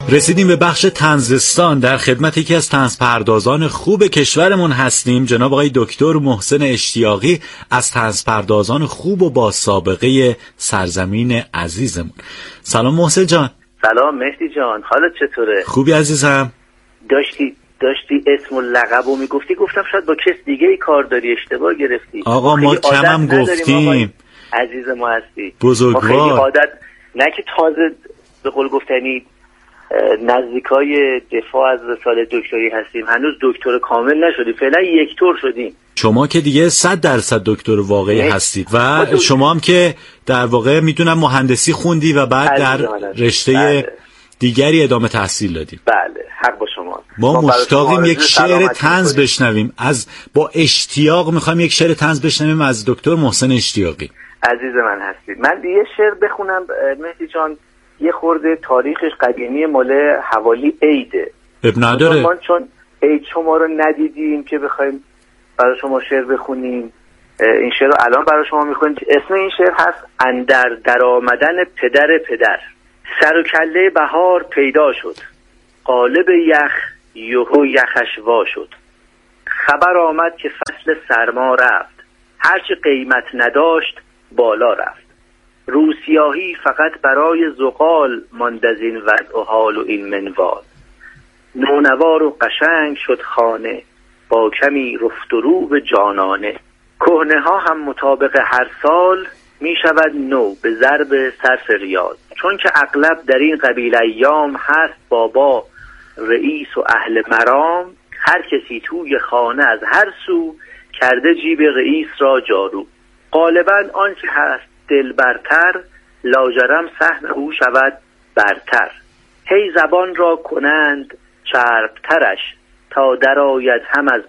رسیدیم به بخش طنزستان. در خدمت یکی از طنزپردازان خوب کشورمون هستیم، جناب آقای دکتر محسن اشتیاقی، از طنزپردازان خوب و با سابقه سرزمین عزیزمون. سلام محسن جان. سلام مهدی جان، حالت چطوره؟ خوبی عزیزم؟ داشتی اسم و لقبو میگفتی، گفتم شاید با کس دیگه ای کار داری، اشتباه گرفتی. آقا ما کمم گفتیم. عزیز ما هستی، بزرگوار. خیلی عادت نه که تازه به قول گفتنی نزدیکای دفاع از رساله دکتری هستیم، هنوز دکتر کامل نشدیم، فعلا یک طور شدیم. شما که دیگه 100% دکتر واقعی هستید و شما هم که در واقع میدونم مهندسی خوندی و بعد در رشته دیگری ادامه تحصیل دادیم. بله حق با شما. ما مشتاقیم یک شعر طنز بشنویم، با اشتیاق میخوایم یک شعر طنز بشنویم از دکتر محسن اشتیاقی. عزیز من هستید. من یه شعر بخونم مهدی جان، یه خورده تاریخش قدیمی، مال حوالی عیده. اب نداره. چون عید شما رو ندیدیم که بخوایم برای شما شعر بخونیم، این شعر رو الان برای شما میخونیم. اسم این شعر هست اندر در آمدن پدر. سر و کله بهار پیدا شد، قالب یخ یهو یخش وا شد. خبر آمد که فصل سرما رفت، هرچه قیمت نداشت بالا رفت. روسیاهی فقط برای زغال ماند از این وضع و حال و این منوال. نونوار و قشنگ شد خانه، با کمی رفت و رو به جانانه. کهنه ها هم مطابق هر سال می شود نو به ضرب صرف ریال. چون که اغلب در این قبیل ایام هست بابا رئیس و اهل مرام. هر کسی توی خانه از هر سو کرده جیب رئیس را جارو. غالبا آن که هست دل برتر، لاجرم سهم او شود برتر. هی زبان را کنند چربترش، تا در آید هم از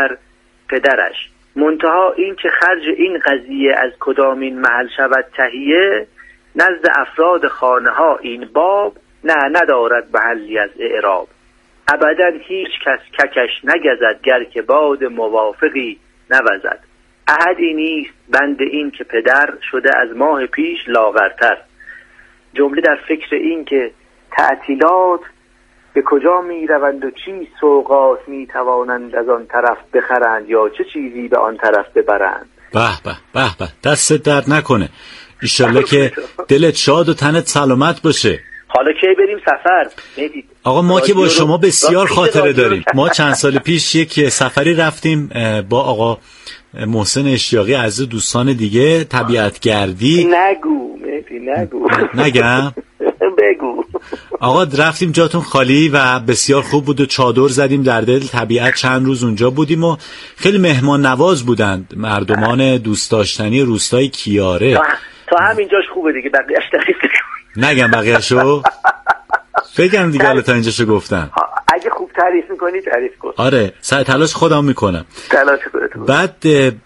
پدرش. منتها این که خرج این قضیه از کدامین محل شود تهیه، نزد افراد خانه ها این باب ندارد محلی از اعراب. ابدا هیچ کس ککش نگزد، گر که باد موافقی نوزد. احدی نیست بند این که پدر، شده از ماه پیش لاغرتر. جمله در فکر این که تعطیلات به کجا می روند و چی سوغات می توانند از آن طرف بخرند، یا چه چیزی به آن طرف ببرند. به به به به، دستت درد نکنه، ایشالله که دلت شاد و تنت سلامت باشه. حالا کی بریم سفر؟ آقا ما که با شما بسیار خاطره داریم. ما چند سال پیش یک سفری رفتیم با آقا محسن اشتیاقی از دوستان دیگه، طبیعتگردی. نگو نگم؟ بگو. آقا رفتیم، جاتون خالی و بسیار خوب بود و چادر زدیم در دل طبیعت. چند روز اونجا بودیم و خیلی مهمان نواز بودند مردمان دوست داشتنی روستای کیاره. تا همینجاش خوبه دیگه، بقیه‌اش تعریف نگم بقیه‌شو؟ بگم دیگه، حالا تا اینجاشو گفتم. اگه خوب تعریف میکنی تعریف کن. آره تلاش خودم میکنم. تلاش خودت. بعد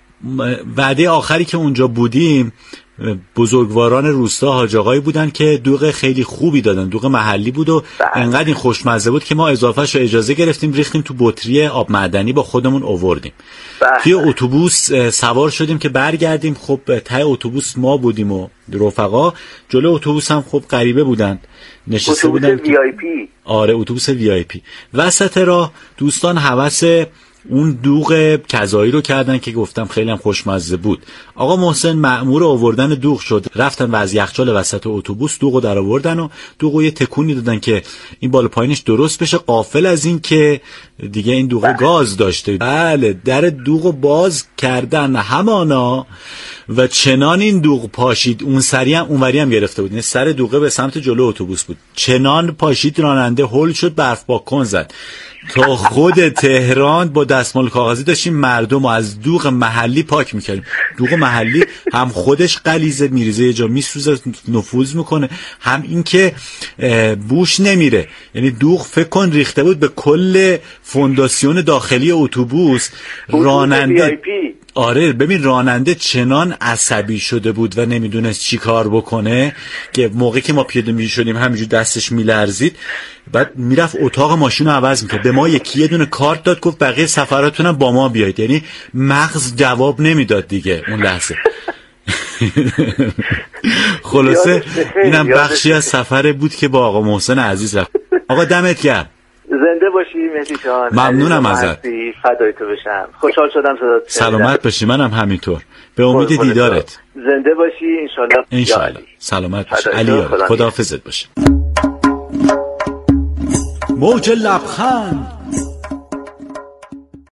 وعده آخری که اونجا بودیم، بزرگواران روستا حاج آقایی بودن که دوغ خیلی خوبی دادن، دوغ محلی بود و انقدر این خوشمزه بود که ما اضافهش رو اجازه گرفتیم، ریختیم تو بطری آب معدنی با خودمون آوردیم. توی اتوبوس سوار شدیم که برگردیم. خب ته اتوبوس ما بودیم و رفقا، جلو اتوبوس هم خب غریبه بودن نشسته بودن. اتوبوس VIP. آره اتوبوس VIP. وسط راه دوستان هوس اون دوغ کذایی رو کردن که گفتم خیلی هم خوشمزه بود. آقا محسن مأمور آوردن دوغ شد، رفتن و از یخچال وسط اتوبوس دوغو در آوردن و دوغو یه تکونی دادن که این بالا پایینش درست بشه، غافل از این که دیگه این دوغ گاز داشته. بله در دوغو باز کردن همانا و چنان این دوغ پاشید، اون سری هم اونوری هم گرفته بود، این سر دوغه به سمت جلو اتوبوس بود، چنان پاشید راننده هول شد، برف باکن زد. تا خود تهران با دستمال کاغذی داشتیم مردم از دوغ محلی پاک میکردیم. دوغ محلی هم خودش غلیظه، میریزه یه جا میسوزه، نفوذ میکنه، هم این که بوش نمیره. یعنی دوغ فکر کن ریخته بود به کل فونداسیون داخلی اتوبوس. راننده آره ببین راننده چنان عصبی شده بود و نمیدونست چی کار بکنه که موقعی که ما پیاده می شدیم همینجور دستش میلرزید. بعد میرفت اتاق ماشین رو عوض میکرد. به ما یه دونه کارت داد، گفت بقیه سفراتونم با ما بیایید. یعنی مغز جواب نمیداد دیگه اون لحظه. خلاصه اینم بخشی از سفر بود که با آقا محسن عزیز رفت. آقا دمت گرم. زنده باشی مهدی جان. ممنونم ازت. فدای تو بشم. خوشحال شدم صدات. سلامت باشی. منم همینطور. به امید دیدارت. زنده باشی انشالله. سلامت باشی. علی خداحافظت باشه. موج لبخند